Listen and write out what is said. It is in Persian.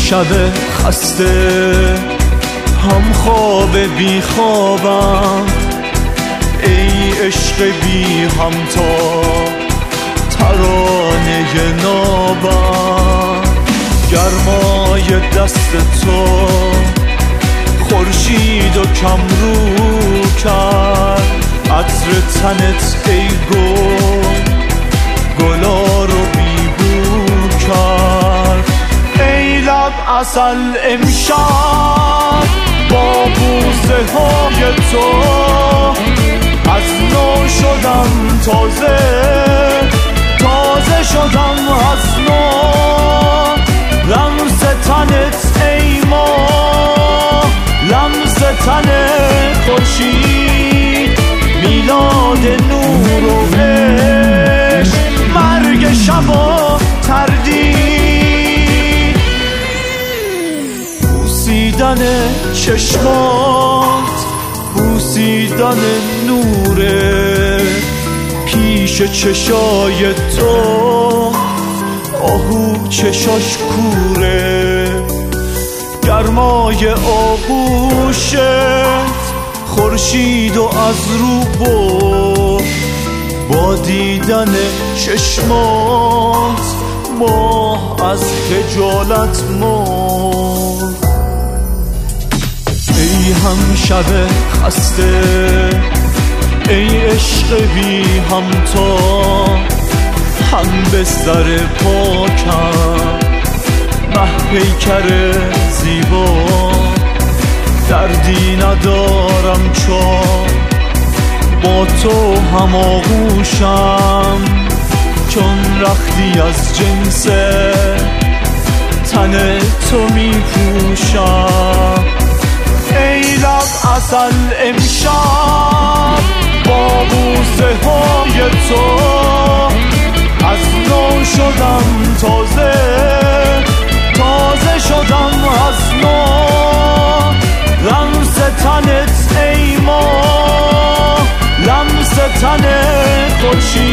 شب خسته هم خواب بی خوابم، ای عشق بی همتا ترانه نابم. گرمای دست تو خورشید و کم رو کرد، عطر تنت ای گلا رو بیبو کرد. ای لب عسل امشب با بوسه های تو از نو شدم، تازه شدم از نو. لمس تنت ای ماه، لمس تن خورشید، میلاد نور و عشق، مرگ شب و تردید. بوسیدن چشمات، بوسیدن نوره، پیش چشای تو آهو چشاش کوره. گرمای آغوشت خورشید و از رو برد، با دیدن چشمات ماه از خجالت مرد. ای هم شب خسته، ای عشق بی همتا، هم بستر پاکم، مه پیکر زیبا. دردی ندارم چون با تو هم آغوشم، چون رختی از جنس تن تو می پوشم. ای لب عسل امشب با بوسه های تو از نو شدم، تازه شدم از نو. لمس تنت ای ماه، لمس تن خورشید،